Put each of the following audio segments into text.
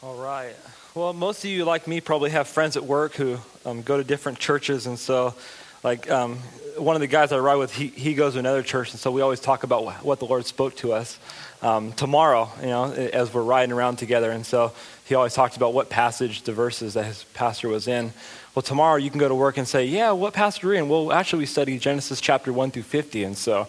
All right. Well, most of you, like me, probably have friends at work who go to different churches, and so, one of the guys I ride with, he goes to another church, and so we always talk about what the Lord spoke to us tomorrow, as we're riding around together, and so he always talked about what passage, the verses that his pastor was in. Well, tomorrow you can go to work and say, yeah, what passage are you in? Well, actually, we study Genesis chapter 1 through 50, and so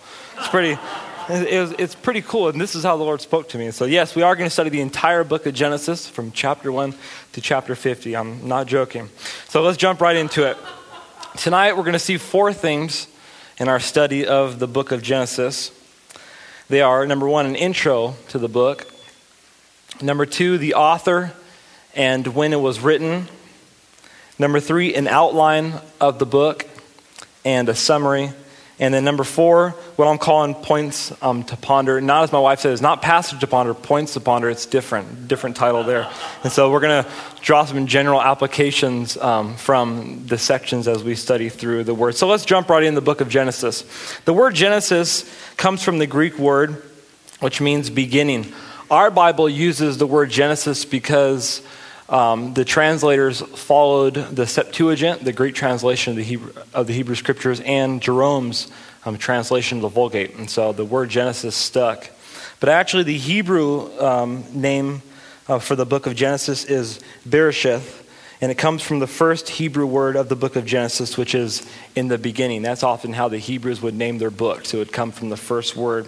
it's pretty cool, and this is how the Lord spoke to me. So yes, we are going to study the entire book of Genesis from chapter 1 to chapter 50. I'm not joking. So let's jump right into it. Tonight we're going to see four things in our study of the book of Genesis. They are, number one, an intro to the book. Number two, the author and when it was written. Number three, an outline of the book and a summary. And then number four, what I'm calling points to ponder. Not, as my wife says, not passage to ponder, points to ponder. It's different title there. And so we're going to draw some general applications from the sections as we study through the word. So let's jump right in the book of Genesis. The word Genesis comes from the Greek word, which means beginning. Our Bible uses the word Genesis because the translators followed the Septuagint, the Greek translation of the Hebrew Scriptures, and Jerome's translation of the Vulgate. And so the word Genesis stuck. But actually the Hebrew name for the book of Genesis is Bereshith, and it comes from the first Hebrew word of the book of Genesis, which is in the beginning. That's often how the Hebrews would name their book. So it would come from the first word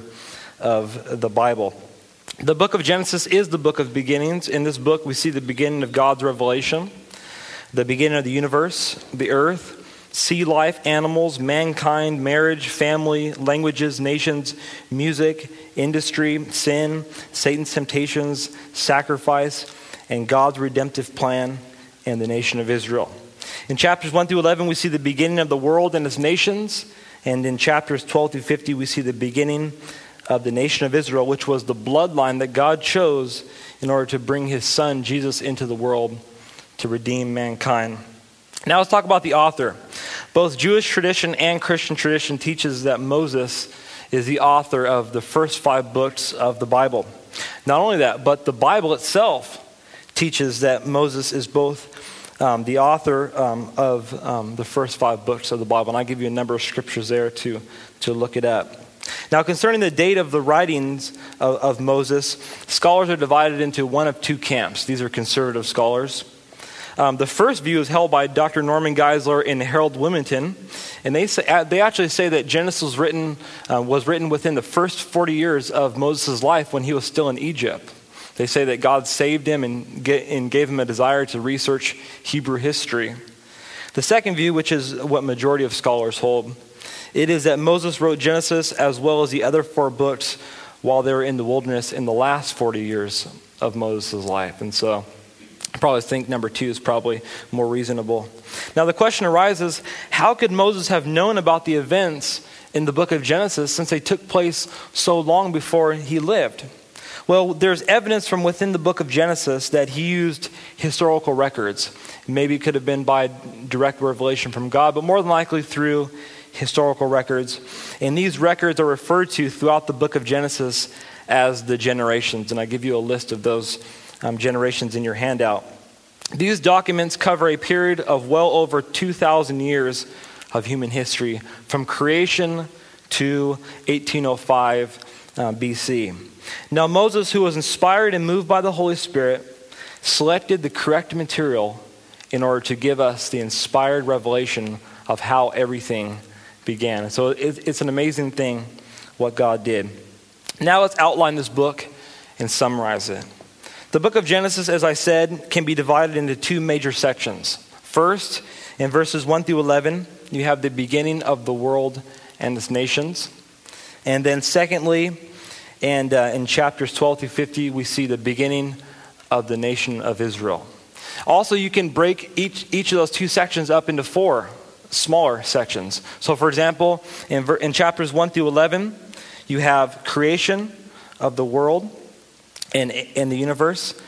of the Bible. The book of Genesis is the book of beginnings. In this book, we see the beginning of God's revelation, the beginning of the universe, the earth, sea life, animals, mankind, marriage, family, languages, nations, music, industry, sin, Satan's temptations, sacrifice, and God's redemptive plan and the nation of Israel. In chapters 1 through 11, we see the beginning of the world and its nations. And in chapters 12 through 50, we see the beginning of the nation of Israel, which was the bloodline that God chose in order to bring his son, Jesus, into the world to redeem mankind. Now let's talk about the author. Both Jewish tradition and Christian tradition teaches that Moses is the author of the first 5 books of the Bible. Not only that, but the Bible itself teaches that Moses is both the author of the first 5 books of the Bible. And I give you a number of scriptures there to look it up. Now, concerning the date of the writings of Moses, scholars are divided into one of two camps. These are conservative scholars. The first view is held by Dr. Norman Geisler and Harold Willmington, and they actually say that Genesis was written within the first 40 years of Moses' life when he was still in Egypt. They say that God saved him and gave him a desire to research Hebrew history. The second view, which is what majority of scholars hold, it is that Moses wrote Genesis as well as the other 4 books while they were in the wilderness in the last 40 years of Moses' life. And so I probably think number 2 is probably more reasonable. Now the question arises, how could Moses have known about the events in the book of Genesis since they took place so long before he lived? Well, there's evidence from within the book of Genesis that he used historical records. Maybe it could have been by direct revelation from God, but more than likely through historical records. And these records are referred to throughout the book of Genesis as the generations. And I give you a list of those generations in your handout. These documents cover a period of well over 2,000 years of human history, from creation to 1805 BC. Now Moses, who was inspired and moved by the Holy Spirit, selected the correct material in order to give us the inspired revelation of how everything began. So it's an amazing thing what God did. Now let's outline this book and summarize it. The book of Genesis, as I said, can be divided into 2 major sections. First, in verses 1 through 11, you have the beginning of the world and its nations. And then secondly, and in chapters 12 through 50, we see the beginning of the nation of Israel. Also, you can break each of those 2 sections up into 4 smaller sections. So for example, in chapters 1 through 11, you have creation of the world and the universe,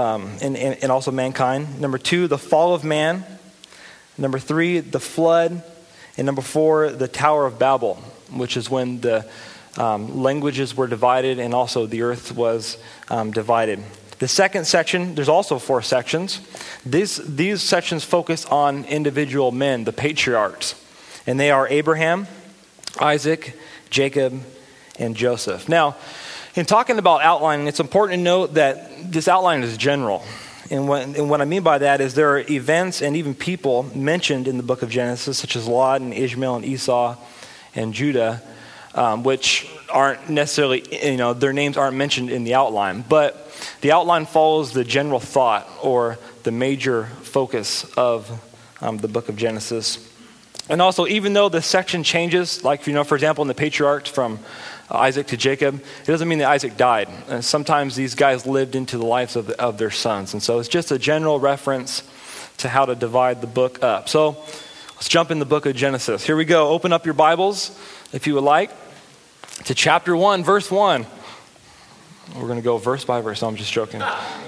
and also mankind. Number 2, the fall of man. Number 3, the flood. And number 4, the Tower of Babel, which is when the languages were divided and also the earth was divided. The second section, there's also 4 sections. These sections focus on individual men, the patriarchs. And they are Abraham, Isaac, Jacob, and Joseph. Now, in talking about outlining, it's important to note that this outline is general. And what I mean by that is there are events and even people mentioned in the book of Genesis, such as Lot and Ishmael and Esau and Judah, which aren't necessarily, their names aren't mentioned in the outline. But the outline follows the general thought or the major focus of the book of Genesis. And also, even though the section changes, like, for example, in the patriarchs from Isaac to Jacob, it doesn't mean that Isaac died. And sometimes these guys lived into the lives of their sons. And so it's just a general reference to how to divide the book up. So let's jump in the book of Genesis. Here we go. Open up your Bibles, if you would like, to chapter 1, verse 1. We're going to go verse by verse. No, I'm just joking.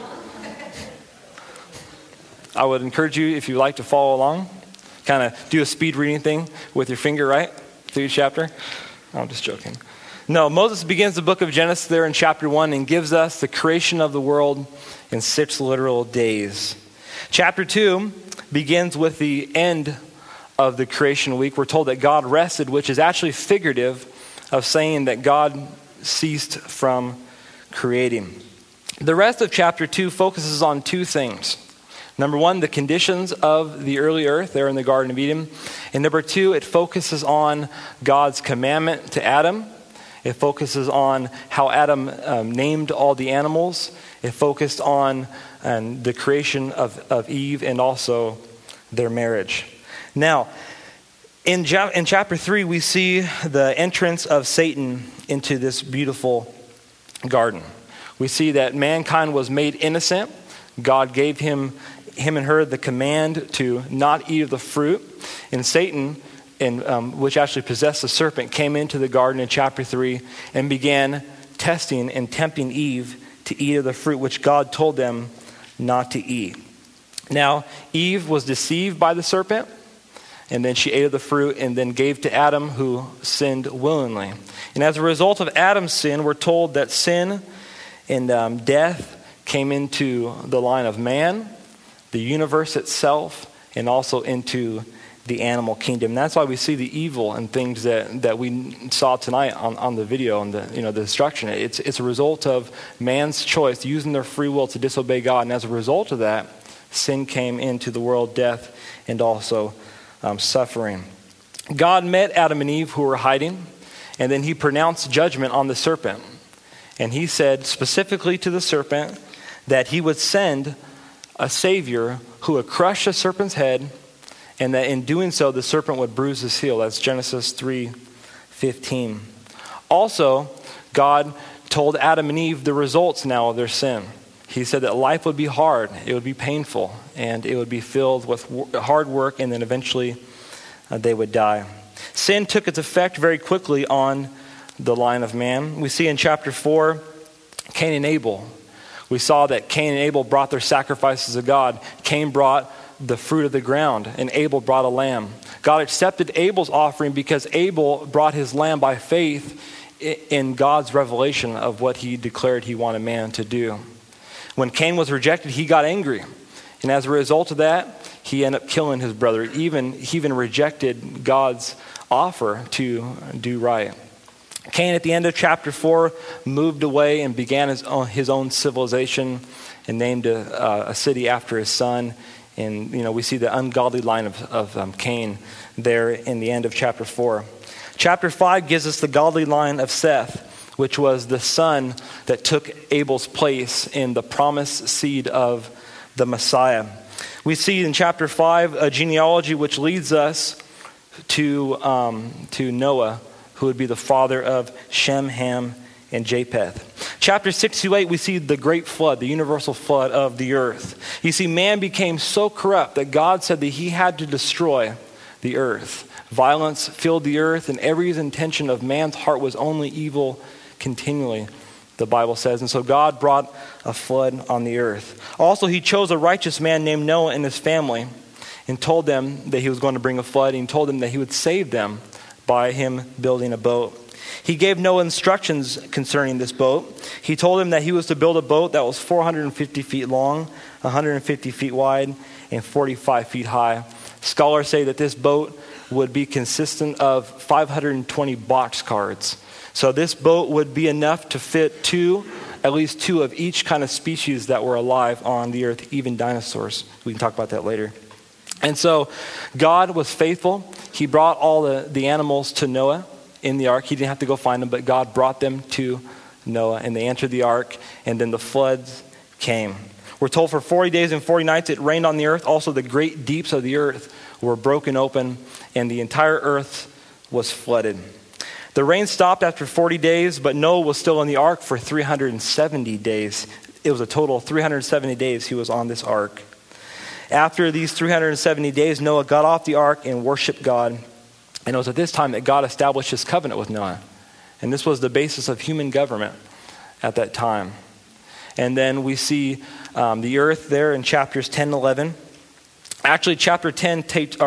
I would encourage you, if you like to follow along, kind of do a speed reading thing with your finger, right, through each chapter. No, I'm just joking. No, Moses begins the book of Genesis there in chapter 1 and gives us the creation of the world in 6 literal days. Chapter 2 begins with the end of the creation week. We're told that God rested, which is actually figurative of saying that God ceased from creating. The rest of chapter 2 focuses on 2 things. Number 1, the conditions of the early earth there in the Garden of Eden. And number 2, it focuses on God's commandment to Adam. It focuses on how Adam named all the animals. It focused on the creation of Eve and also their marriage. Now, in chapter 3, we see the entrance of Satan into this beautiful garden. We see that mankind was made innocent. God gave him and her the command to not eat of the fruit. And Satan, which actually possessed the serpent, came into the garden in chapter 3 and began testing and tempting Eve to eat of the fruit which God told them not to eat. Now, Eve was deceived by the serpent, and then she ate of the fruit and then gave to Adam, who sinned willingly. And as a result of Adam's sin, we're told that sin and death came into the line of man, the universe itself, and also into the animal kingdom. And that's why we see the evil and things that we saw tonight on the video and the destruction. It's a result of man's choice, using their free will to disobey God. And as a result of that, sin came into the world, death, and also suffering. God met Adam and Eve who were hiding, and then he pronounced judgment on the serpent. And he said specifically to the serpent that he would send a savior who would crush the serpent's head, and that in doing so, the serpent would bruise his heel. That's Genesis 3:15. Also, God told Adam and Eve the results now of their sin. He said that life would be hard, it would be painful, and it would be filled with hard work, and then eventually they would die. Sin took its effect very quickly on the line of man. We see in chapter 4, Cain and Abel. We saw that Cain and Abel brought their sacrifices to God. Cain brought the fruit of the ground, and Abel brought a lamb. God accepted Abel's offering because Abel brought his lamb by faith in God's revelation of what he declared he wanted man to do. When Cain was rejected, he got angry. And as a result of that, he ended up killing his brother. He even rejected God's offer to do right. Cain, at the end of chapter 4, moved away and began his own civilization and named a city after his son. And, we see the ungodly line of Cain there in the end of chapter 4. Chapter 5 gives us the godly line of Seth, which was the son that took Abel's place in the promised seed of the Messiah. We see in chapter 5 a genealogy which leads us to Noah, who would be the father of Shem, Ham, and Japheth. Chapter 6 to 8, we see the great flood, the universal flood of the earth. You see, man became so corrupt that God said that he had to destroy the earth. Violence filled the earth, and every intention of man's heart was only evil continually, the Bible says. And so God brought a flood on the earth. Also, he chose a righteous man named Noah and his family and told them that he was going to bring a flood. And he told them that he would save them by him building a boat. He gave Noah instructions concerning this boat. He told him that he was to build a boat that was 450 feet long, 150 feet wide, and 45 feet high. Scholars say that this boat would be consistent of 520 boxcars. So this boat would be enough to fit at least two of each kind of species that were alive on the earth, even dinosaurs. We can talk about that later. And so God was faithful. He brought all the animals to Noah in the ark. He didn't have to go find them, but God brought them to Noah, and they entered the ark, and then the floods came. We're told for 40 days and 40 nights it rained on the earth. Also, the great deeps of the earth were broken open, and the entire earth was flooded. The rain stopped after 40 days, but Noah was still in the ark for 370 days. It was a total of 370 days he was on this ark. After these 370 days, Noah got off the ark and worshiped God. And it was at this time that God established his covenant with Noah. And this was the basis of human government at that time. And then we see the earth there in chapters 10 and 11. Actually, chapter 11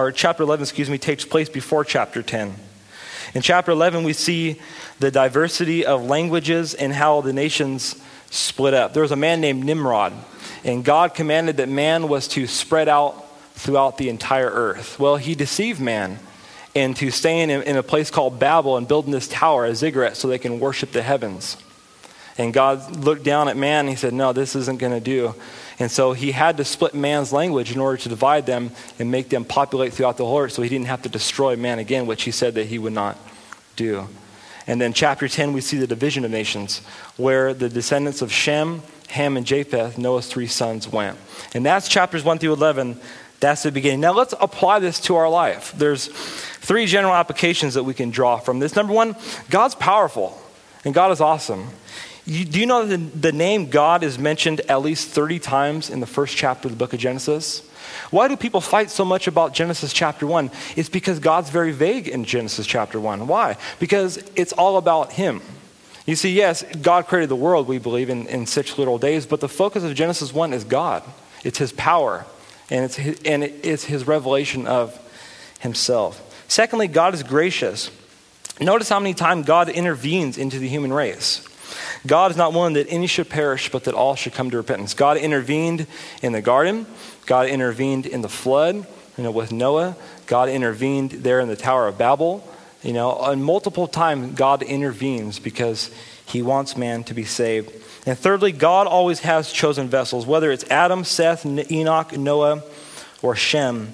takes place before chapter 10. In chapter 11, we see the diversity of languages and how the nations split up. There was a man named Nimrod, and God commanded that man was to spread out throughout the entire earth. Well, he deceived man into staying in a place called Babel and building this tower, a ziggurat, so they can worship the heavens. And God looked down at man and he said, no, this isn't going to do. And so he had to split man's language in order to divide them and make them populate throughout the whole earth so he didn't have to destroy man again, which he said that he would not do. And then chapter 10, we see the division of nations, where the descendants of Shem, Ham, and Japheth, Noah's three sons, went. And that's chapters 1 through 11. That's the beginning. Now let's apply this to our life. There's three general applications that we can draw from this. Number one, God's powerful and God is awesome. Do you know that the name God is mentioned at least 30 times in the first chapter of the book of Genesis? Why do people fight so much about Genesis chapter 1? It's because God's very vague in Genesis chapter 1. Why? Because it's all about him. You see, yes, God created the world, we believe, in 6 literal days, but the focus of Genesis 1 is God. It's his power. And it's his revelation of himself. Secondly, God is gracious. Notice how many times God intervenes into the human race. God is not one that any should perish, but that all should come to repentance. God intervened in the garden. God intervened in the flood, with Noah. God intervened there in the Tower of Babel. And multiple times God intervenes because he wants man to be saved. And thirdly, God always has chosen vessels. Whether it's Adam, Seth, Enoch, Noah, or Shem,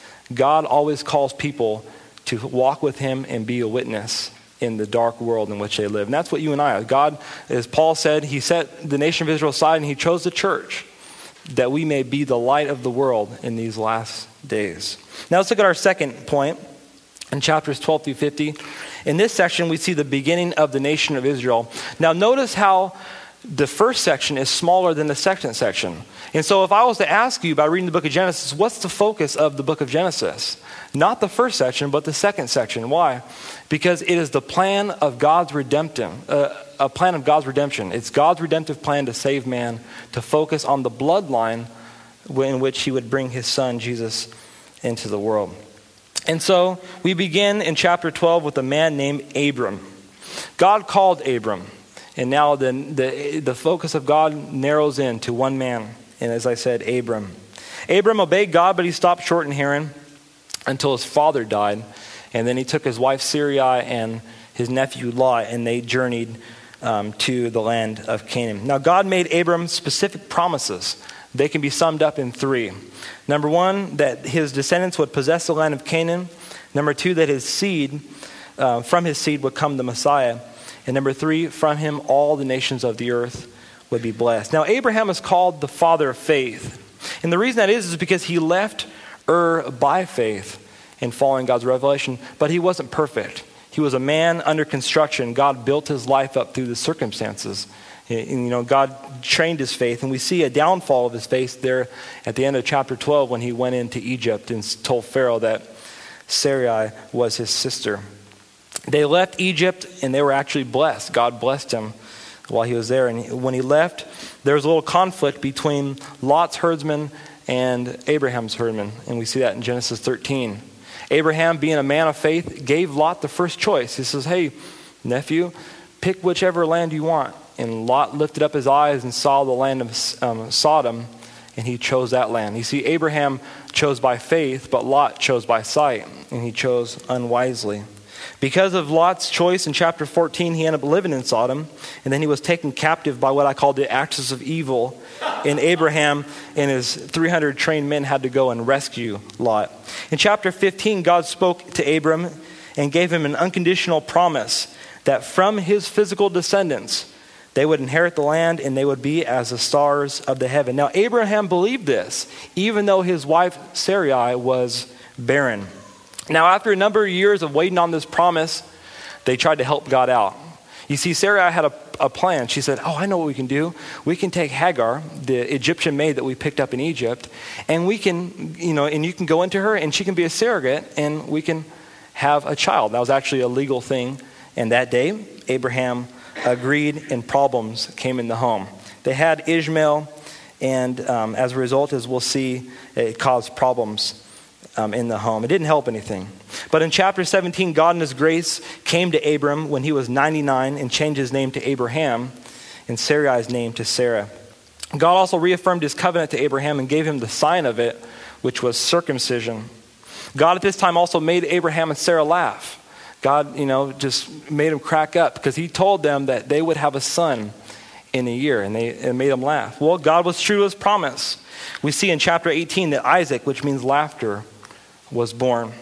God always calls people to walk with him and be a witness in the dark world in which they live. And that's what you and I are. God, as Paul said, he set the nation of Israel aside and he chose the church that we may be the light of the world in these last days. Now let's look at our second point in chapters 12 through 50. In this section, we see the beginning of the nation of Israel. Now notice how the first section is smaller than the second section. And so if I was to ask you by reading the book of Genesis, what's the focus of the book of Genesis? Not the first section, but the second section. Why? Because it is the plan of God's redemption, a plan of God's redemption. It's God's redemptive plan to save man, to focus on the bloodline in which he would bring his son, Jesus, into the world. And so we begin in chapter 12 with a man named Abram. God called Abram. And now the focus of God narrows in to one man. And as I said, Abram. Abram obeyed God, but he stopped short in Haran until his father died. And then he took his wife Sarai and his nephew Lot, and they journeyed to the land of Canaan. Now God made Abram specific promises. They can be summed up in 3. Number 1, that his descendants would possess the land of Canaan. Number 2, that his seed, from his seed would come the Messiah. And number 3, from him all the nations of the earth would be blessed. Now Abraham is called the father of faith. And the reason that is because he left Ur by faith in following God's revelation, but he wasn't perfect. He was a man under construction. God built his life up through the circumstances. And, God trained his faith, and we see a downfall of his faith there at the end of chapter 12 when he went into Egypt and told Pharaoh that Sarai was his sister. They left Egypt, and they were actually blessed. God blessed him while he was there. And when he left, there was a little conflict between Lot's herdsmen and Abraham's herdsmen. And we see that in Genesis 13. Abraham, being a man of faith, gave Lot the first choice. He says, hey, nephew, pick whichever land you want. And Lot lifted up his eyes and saw the land of Sodom, and he chose that land. You see, Abraham chose by faith, but Lot chose by sight, and he chose unwisely. Because of Lot's choice in chapter 14, he ended up living in Sodom, and then he was taken captive by what I call the axis of evil. And Abraham and his 300 trained men had to go and rescue Lot. In chapter 15, God spoke to Abram and gave him an unconditional promise that from his physical descendants, they would inherit the land and they would be as the stars of the heaven. Now, Abraham believed this, even though his wife Sarai was barren. Now, after a number of years of waiting on this promise, they tried to help God out. You see, Sarai had a plan. She said, I know what we can do. We can take Hagar, the Egyptian maid that we picked up in Egypt, and we can, and you can go into her and she can be a surrogate and we can have a child. That was actually a legal thing. And that day, Abraham agreed and problems came in the home. They had Ishmael, and as a result, as we'll see, it caused problems in the home. It didn't help anything. But in chapter 17, God in his grace came to Abram when he was 99 and changed his name to Abraham and Sarai's name to Sarah. God also reaffirmed his covenant to Abraham and gave him the sign of it, which was circumcision. God at this time also made Abraham and Sarah laugh. God, just made them crack up because he told them that they would have a son in a year, and it made them laugh. Well, God was true to his promise. We see in chapter 18 that Isaac, which means laughter, was born.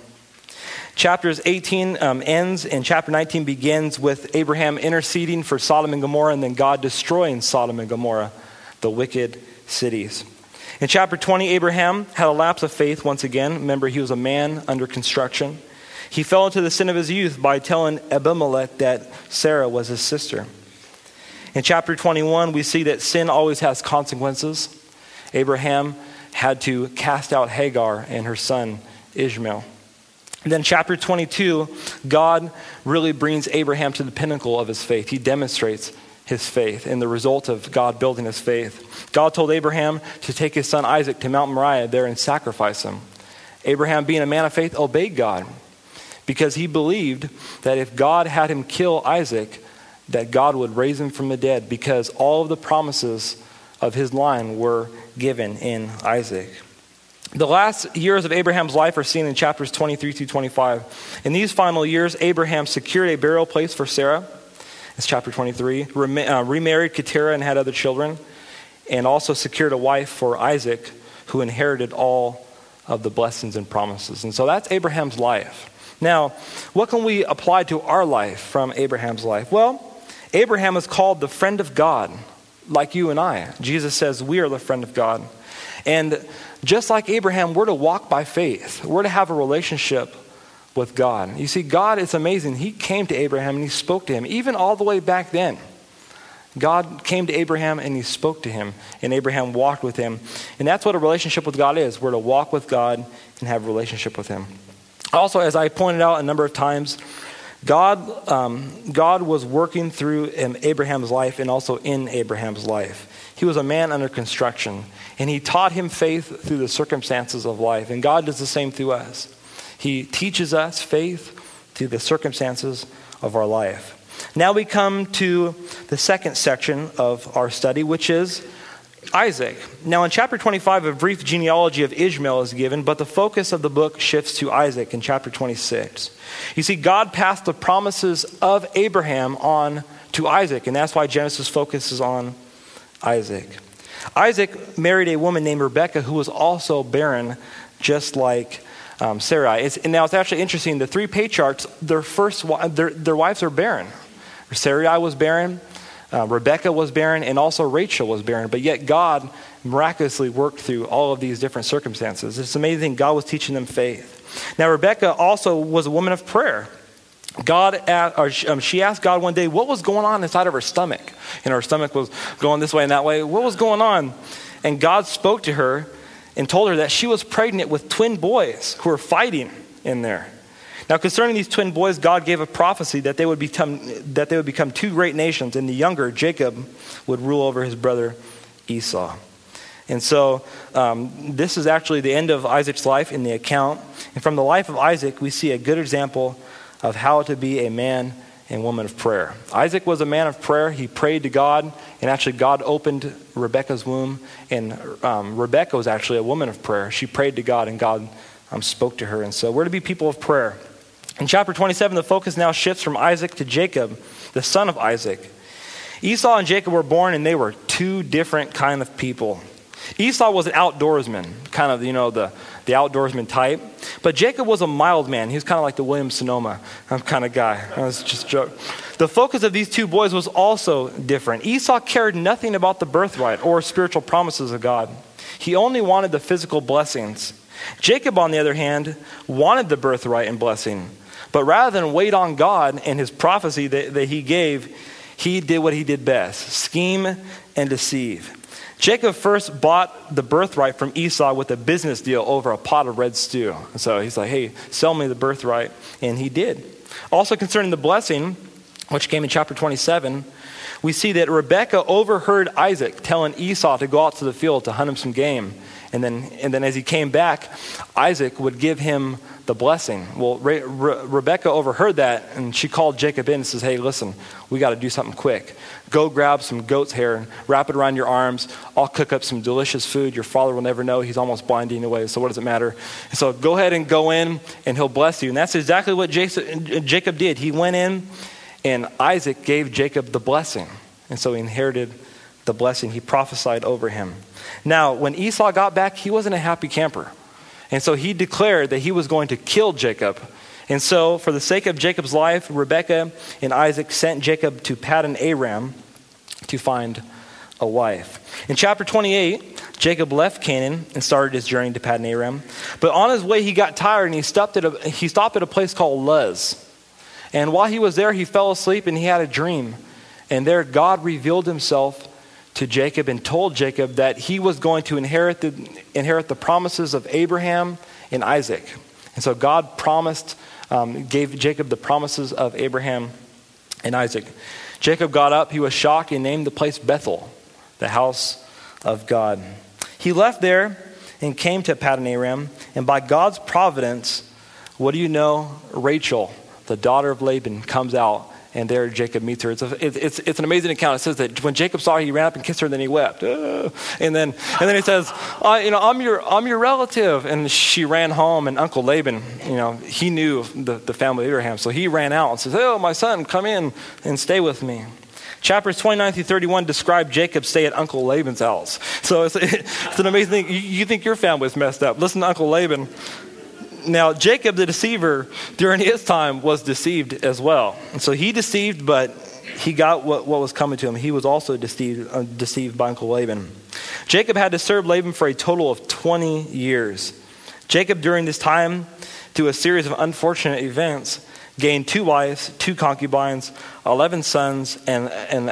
Chapters 18 ends and chapter 19 begins with Abraham interceding for Sodom and Gomorrah and then God destroying Sodom and Gomorrah, the wicked cities. In chapter 20, Abraham had a lapse of faith once again. Remember, he was a man under construction. He fell into the sin of his youth by telling Abimelech that Sarah was his sister. In chapter 21, we see that sin always has consequences. Abraham had to cast out Hagar and her son Ishmael. And then chapter 22, God really brings Abraham to the pinnacle of his faith. He demonstrates his faith and the result of God building his faith. God told Abraham to take his son Isaac to Mount Moriah there and sacrifice him. Abraham, being a man of faith, obeyed God because he believed that if God had him kill Isaac, that God would raise him from the dead because all of the promises of his line were given in Isaac. The last years of Abraham's life are seen in chapters 23 through 25. In these final years, Abraham secured a burial place for Sarah. It's chapter 23. Remarried Keturah and had other children. And also secured a wife for Isaac, who inherited all of the blessings and promises. And so that's Abraham's life. Now, what can we apply to our life from Abraham's life? Well, Abraham is called the friend of God, like you and I. Jesus says we are the friend of God. And just like Abraham, we're to walk by faith. We're to have a relationship with God. You see, God is amazing. He came to Abraham and he spoke to him, even all the way back then. God came to Abraham and he spoke to him, and Abraham walked with him. And that's what a relationship with God is. We're to walk with God and have a relationship with him. Also, as I pointed out a number of times, God was working through Abraham's life and also in Abraham's life. He was a man under construction, and he taught him faith through the circumstances of life. And God does the same through us. He teaches us faith through the circumstances of our life. Now we come to the second section of our study, which is Isaac. Now in chapter 25, a brief genealogy of Ishmael is given, but the focus of the book shifts to Isaac in chapter 26. You see, God passed the promises of Abraham on to Isaac, and that's why Genesis focuses on Isaac. Isaac married a woman named Rebekah who was also barren, just like Sarai. Now it's actually interesting, the three patriarchs, their wives are barren. Sarai was barren, Rebekah was barren, and also Rachel was barren. But yet God miraculously worked through all of these different circumstances. It's amazing. God was teaching them faith. Now Rebekah also was a woman of prayer. She asked God one day what was going on inside of her stomach. And her stomach was going this way and that way. What was going on? And God spoke to her and told her that she was pregnant with twin boys who were fighting in there. Now, concerning these twin boys, God gave a prophecy that they would become two great nations, and the younger, Jacob, would rule over his brother Esau. And so this is actually the end of Isaac's life in the account. And from the life of Isaac, we see a good example of how to be a man and woman of prayer. Isaac was a man of prayer. He prayed to God, and actually God opened Rebekah's womb, and Rebekah was actually a woman of prayer. She prayed to God, and God spoke to her. And so we're to be people of prayer. In chapter 27, the focus now shifts from Isaac to Jacob, the son of Isaac. Esau and Jacob were born, and they were two different kind of people. Esau was an outdoorsman, kind of, the outdoorsman type. But Jacob was a mild man. He was kind of like the Williams Sonoma kind of guy. That was just a joke. The focus of these two boys was also different. Esau cared nothing about the birthright or spiritual promises of God. He only wanted the physical blessings. Jacob, on the other hand, wanted the birthright and blessing. But rather than wait on God and his prophecy that he gave, he did what he did best: scheme and deceive. Jacob first bought the birthright from Esau with a business deal over a pot of red stew. So he's like, hey, sell me the birthright. And he did. Also concerning the blessing, which came in chapter 27, we see that Rebekah overheard Isaac telling Esau to go out to the field to hunt him some game. And then as he came back, Isaac would give him the blessing. Well, Rebekah overheard that, and she called Jacob in and says, hey, listen, we got to do something quick. Go grab some goat's hair and wrap it around your arms. I'll cook up some delicious food. Your father will never know. He's almost blind anyway, so what does it matter? And so go ahead and go in, and he'll bless you. And that's exactly what Jacob did. He went in, and Isaac gave Jacob the blessing. And so he inherited the blessing. He prophesied over him. Now, when Esau got back, he wasn't a happy camper. And so he declared that he was going to kill Jacob. And so, for the sake of Jacob's life, Rebekah and Isaac sent Jacob to Paddan Aram to find a wife. In chapter 28, Jacob left Canaan and started his journey to Paddan Aram. But on his way, he got tired, and he stopped at a place called Luz. And while he was there, he fell asleep, and he had a dream. And there, God revealed himself to Jacob and told Jacob that he was going to inherit the promises of Abraham and Isaac. And so God gave Jacob the promises of Abraham and Isaac. Jacob got up, he was shocked, and named the place Bethel, the house of God. He left there and came to Paddan Aram, and by God's providence, what do you know? Rachel, the daughter of Laban, comes out. And there Jacob meets her. It's an amazing account. It says that when Jacob saw her, he ran up and kissed her, and then he wept. And then he says, I'm your relative. And she ran home, and Uncle Laban, he knew the family of Abraham. So he ran out and says, oh, my son, come in and stay with me. Chapters 29 through 31 describe Jacob's stay at Uncle Laban's house. So it's an amazing thing. You think your family's messed up. Listen to Uncle Laban. Now, Jacob the deceiver, during his time, was deceived as well. And so he deceived, but he got what was coming to him. He was also deceived by Uncle Laban. Jacob had to serve Laban for a total of 20 years. Jacob, during this time, through a series of unfortunate events, gained 2 wives, 2 concubines, 11 sons, and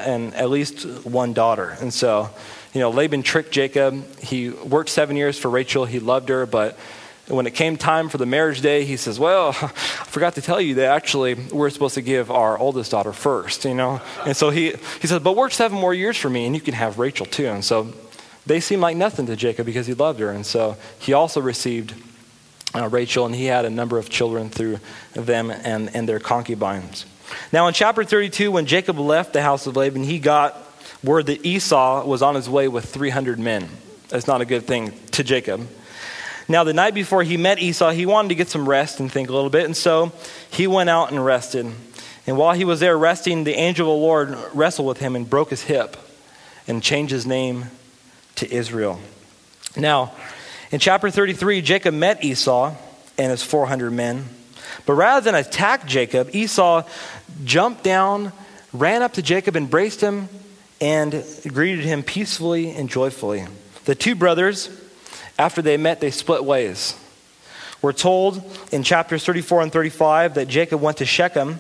at least 1 daughter. And so, Laban tricked Jacob. He worked 7 years for Rachel. He loved her, but when it came time for the marriage day, he says, well, I forgot to tell you that actually we're supposed to give our oldest daughter first, And so he says, but work 7 more years for me and you can have Rachel too. And so they seemed like nothing to Jacob because he loved her. And so he also received Rachel, and he had a number of children through them and their concubines. Now in chapter 32, when Jacob left the house of Laban, he got word that Esau was on his way with 300 men. That's not a good thing to Jacob. Now, the night before he met Esau, he wanted to get some rest and think a little bit. And so he went out and rested. And while he was there resting, the angel of the Lord wrestled with him and broke his hip and changed his name to Israel. Now, in chapter 33, Jacob met Esau and his 400 men. But rather than attack Jacob, Esau jumped down, ran up to Jacob, embraced him, and greeted him peacefully and joyfully. The 2 brothers, after they met, they split ways. We're told in chapters 34 and 35 that Jacob went to Shechem,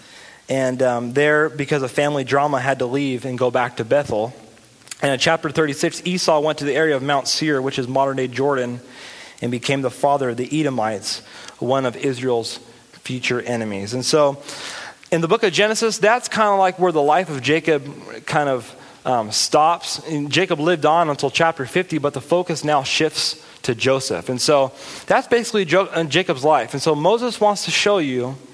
and there, because of family drama, had to leave and go back to Bethel. And in chapter 36, Esau went to the area of Mount Seir, which is modern-day Jordan, and became the father of the Edomites, one of Israel's future enemies. And so, in the book of Genesis, that's kind of like where the life of Jacob kind of stops. And Jacob lived on until chapter 50, but the focus now shifts to Joseph. And so that's basically Jacob's life. And so Moses wants to show you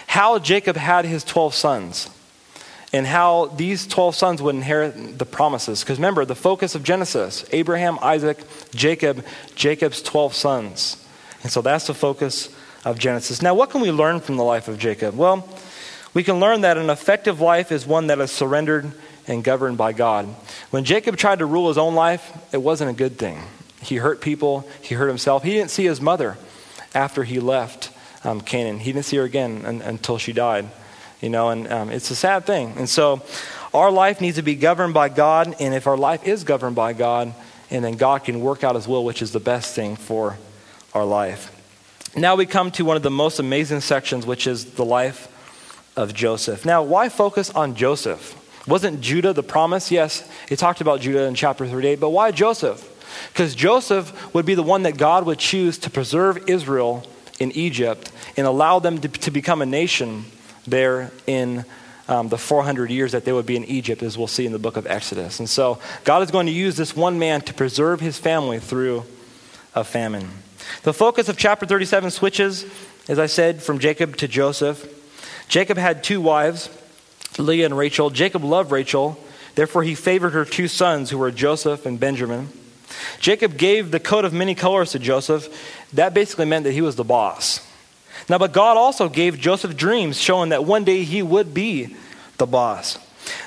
how Jacob had his 12 sons and how these 12 sons would inherit the promises. Because remember, the focus of Genesis, Abraham, Isaac, Jacob, Jacob's 12 sons. And so that's the focus of Genesis. Now, what can we learn from the life of Jacob? Well, we can learn that an effective life is one that is surrendered and governed by God. When Jacob tried to rule his own life, it wasn't a good thing. He hurt people. He hurt himself. He didn't see his mother after he left Canaan. He didn't see her again until she died. And it's a sad thing. And so our life needs to be governed by God. And if our life is governed by God, and then God can work out his will, which is the best thing for our life. Now we come to one of the most amazing sections, which is the life of Joseph. Now, why focus on Joseph? Wasn't Judah the promise? Yes, it talked about Judah in chapter 38, but why Joseph? Because Joseph would be the one that God would choose to preserve Israel in Egypt and allow them to become a nation there in the 400 years that they would be in Egypt, as we'll see in the book of Exodus. And so God is going to use this one man to preserve his family through a famine. The focus of chapter 37 switches, as I said, from Jacob to Joseph. Jacob had 2 wives, Leah and Rachel. Jacob loved Rachel. Therefore, he favored her 2 sons, who were Joseph and Benjamin. Jacob gave the coat of many colors to Joseph. That basically meant that he was the boss. Now, but God also gave Joseph dreams, showing that one day he would be the boss.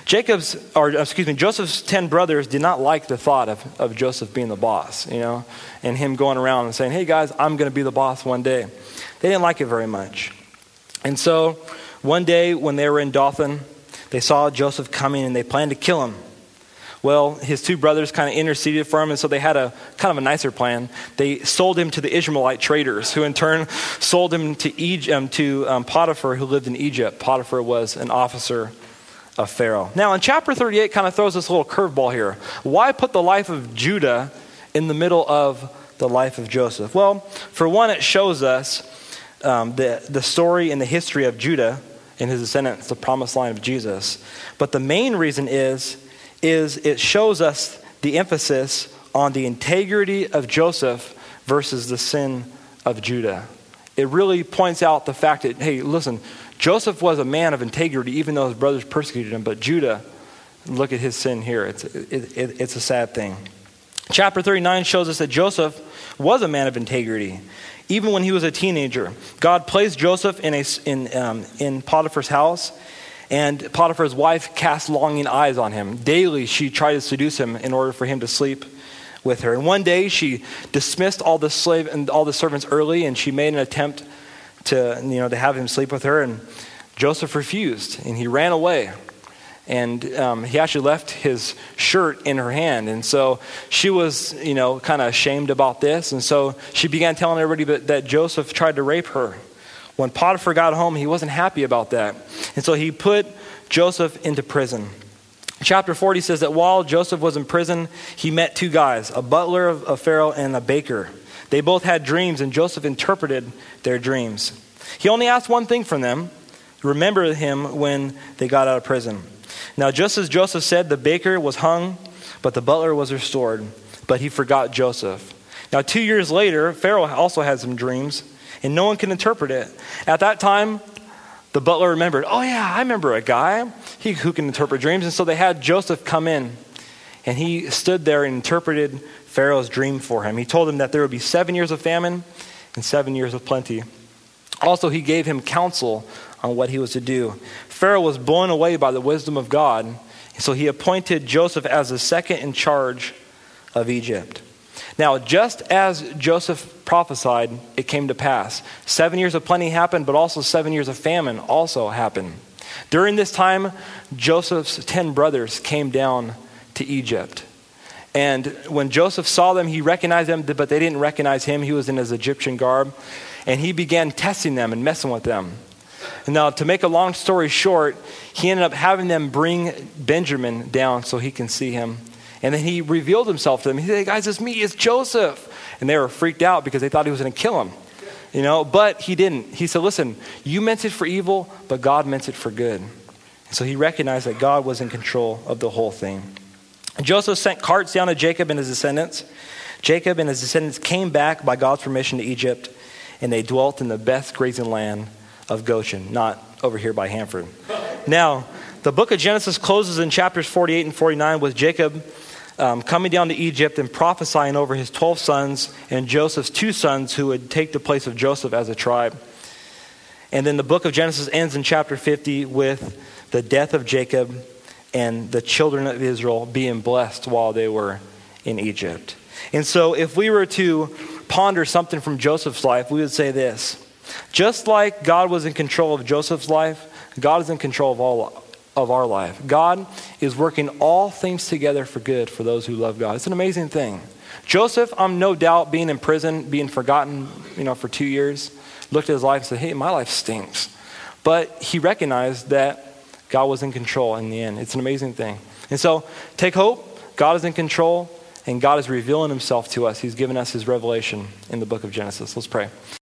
Joseph's 10 brothers did not like the thought of Joseph being the boss, and him going around and saying, hey guys, I'm going to be the boss one day. They didn't like it very much. And so one day when they were in Dothan, they saw Joseph coming and they planned to kill him. Well, his 2 brothers kind of interceded for him, and so they had a kind of a nicer plan. They sold him to the Ishmaelite traders, who in turn sold him to Potiphar, who lived in Egypt. Potiphar was an officer of Pharaoh. Now, in chapter 38 kind of throws this little curveball here. Why put the life of Judah in the middle of the life of Joseph? Well, for one, it shows us the story and the history of Judah and his descendants, the promised line of Jesus. But the main reason is it shows us the emphasis on the integrity of Joseph versus the sin of Judah. It really points out the fact that, hey, listen, Joseph was a man of integrity, even though his brothers persecuted him. But Judah, look at his sin here. It's a sad thing. Chapter 39 shows us that Joseph was a man of integrity. Even when he was a teenager, God placed Joseph in Potiphar's house, and Potiphar's wife cast longing eyes on him. Daily, she tried to seduce him in order for him to sleep with her. And one day, she dismissed all the servants early, and she made an attempt to have him sleep with her. And Joseph refused, and he ran away. And he actually left his shirt in her hand. And so she was, kind of ashamed about this. And so she began telling everybody that Joseph tried to rape her. When Potiphar got home, he wasn't happy about that. And so he put Joseph into prison. Chapter 40 says that while Joseph was in prison, he met 2 guys, a butler of Pharaoh and a baker. They both had dreams, and Joseph interpreted their dreams. He only asked one thing from them: remember him when they got out of prison. Now, just as Joseph said, the baker was hung, but the butler was restored. But he forgot Joseph. Now, 2 years later, Pharaoh also had some dreams, and no one can interpret it. At that time, the butler remembered, oh yeah, I remember a guy who can interpret dreams. And so they had Joseph come in, and he stood there and interpreted Pharaoh's dream for him. He told him that there would be 7 years of famine and 7 years of plenty. Also, he gave him counsel on what he was to do. Pharaoh was blown away by the wisdom of God, and so he appointed Joseph as the second in charge of Egypt. Now, just as Joseph prophesied, it came to pass. 7 years of plenty happened, but also 7 years of famine also happened. During this time, Joseph's 10 brothers came down to Egypt. And when Joseph saw them, he recognized them, but they didn't recognize him. He was in his Egyptian garb. And he began testing them and messing with them. And now, to make a long story short, he ended up having them bring Benjamin down so he can see him. And then he revealed himself to them. He said, hey guys, it's me, it's Joseph. And they were freaked out because they thought he was going to kill him. But he didn't. He said, listen, you meant it for evil, but God meant it for good. And so he recognized that God was in control of the whole thing. And Joseph sent carts down to Jacob and his descendants. Jacob and his descendants came back by God's permission to Egypt, and they dwelt in the best grazing land of Goshen, not over here by Hanford. Now, the book of Genesis closes in chapters 48 and 49 with Jacob coming down to Egypt and prophesying over his 12 sons and Joseph's 2 sons who would take the place of Joseph as a tribe. And then the book of Genesis ends in chapter 50 with the death of Jacob and the children of Israel being blessed while they were in Egypt. And so if we were to ponder something from Joseph's life, we would say this. Just like God was in control of Joseph's life, God is in control of our life. God is working all things together for good for those who love God. It's an amazing thing. Joseph, I'm no doubt being in prison, being forgotten, for 2 years, looked at his life and said, hey, my life stinks. But he recognized that God was in control in the end. It's an amazing thing. And so take hope. God is in control, and God is revealing himself to us. He's given us his revelation in the book of Genesis. Let's pray.